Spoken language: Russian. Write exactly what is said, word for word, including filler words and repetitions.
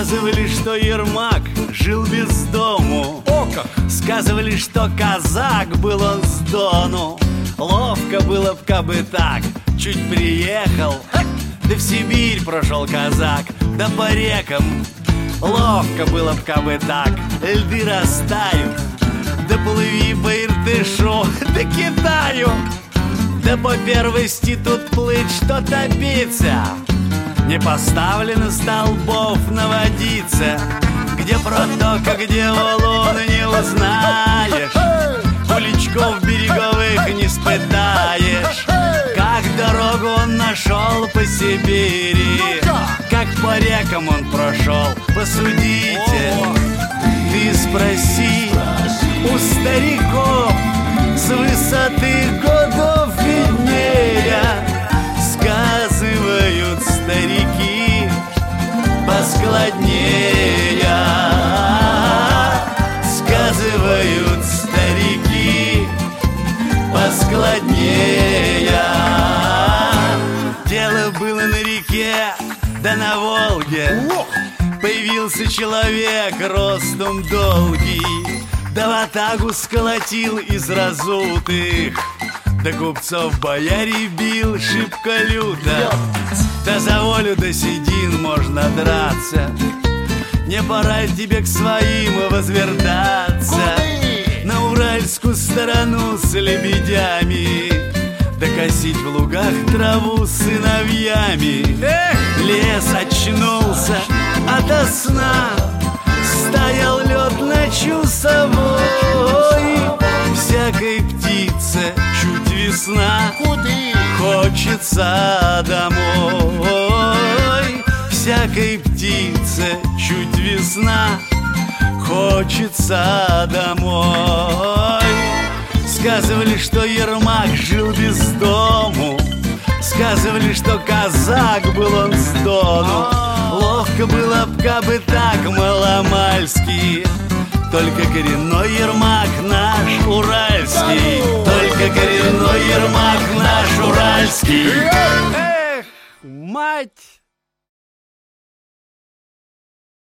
Сказывали, что Ермак жил без дому. О как! Сказывали, что казак был он с Дону. Ловко было б, кабы так, чуть приехал, да в Сибирь прошел казак, да по рекам. Ловко было б, кабы так, льды растают, да плыви по Иртышу, да Китаю. Да по первости тут плыть, что топиться. Не поставлено столбов наводиться. Где протока, где улун, не узнаешь. Куличков береговых не спытаешь. Как дорогу он нашел по Сибири, как по рекам он прошел, посудите. Ты спроси у стариков, с высоты годов виднее. Сказывают старики поскладнее. Сказывают старики поскладнее. Дело было на реке, да на Волге. Появился человек ростом долгий, да ватагу сколотил из разутых, да купцов бояре бил шибко люто. Да за волю до седин можно драться. Не пора тебе к своим возвертаться. Куды? На уральскую сторону с лебедями, да косить в лугах траву с сыновьями. Эх! Лес очнулся ото сна, стоял лед ночью совой. Всякой птице чуть весна, Куды? хочется домой. Всякой птице чуть весна, хочется домой. Сказывали, что Ермак жил без дому. Сказывали, что казак был он с Дону. Ловко было б, кабы так маломальски. Только коренной Ермак наш уральский. Только коренной Ермак наш уральский. Эх! Эх, мать!